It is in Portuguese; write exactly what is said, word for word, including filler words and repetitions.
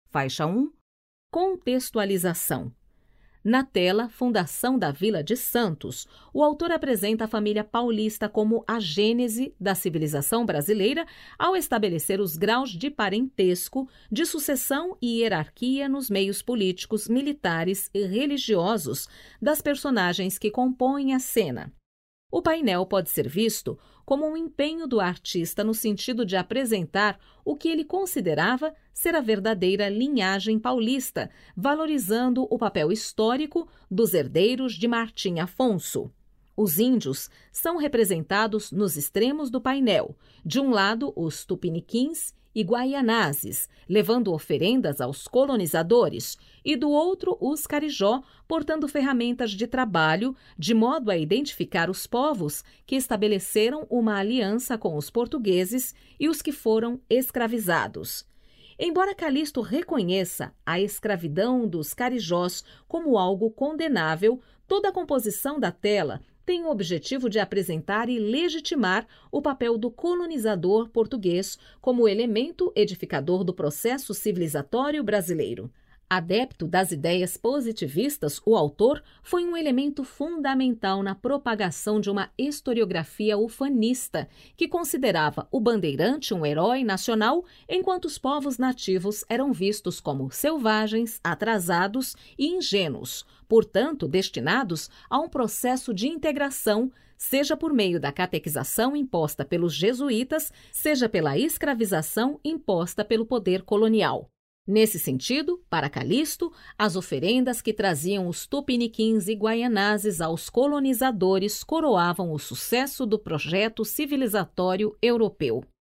Faixa um. Contextualização. Na tela Fundação da Vila de Santos, o autor apresenta a família paulista como a gênese da civilização brasileira ao estabelecer os graus de parentesco, de sucessão e hierarquia nos meios políticos, militares e religiosos das personagens que compõem a cena. O painel pode ser visto como um empenho do artista no sentido de apresentar o que ele considerava ser a verdadeira linhagem paulista, valorizando o papel histórico dos herdeiros de Martim Afonso. Os índios são representados nos extremos do painel, de um lado os tupiniquins e guaianazes, levando oferendas aos colonizadores, e do outro os carijó, portando ferramentas de trabalho, de modo a identificar os povos que estabeleceram uma aliança com os portugueses e os que foram escravizados. Embora Calixto reconheça a escravidão dos carijós como algo condenável, toda a composição da tela tem o objetivo de apresentar e legitimar o papel do colonizador português como elemento edificador do processo civilizatório brasileiro. Adepto das ideias positivistas, o autor foi um elemento fundamental na propagação de uma historiografia ufanista, que considerava o bandeirante um herói nacional, enquanto os povos nativos eram vistos como selvagens, atrasados e ingênuos, portanto destinados a um processo de integração, seja por meio da catequização imposta pelos jesuítas, seja pela escravização imposta pelo poder colonial. Nesse sentido, para Calixto, as oferendas que traziam os tupiniquins e guaianazes aos colonizadores coroavam o sucesso do projeto civilizatório europeu.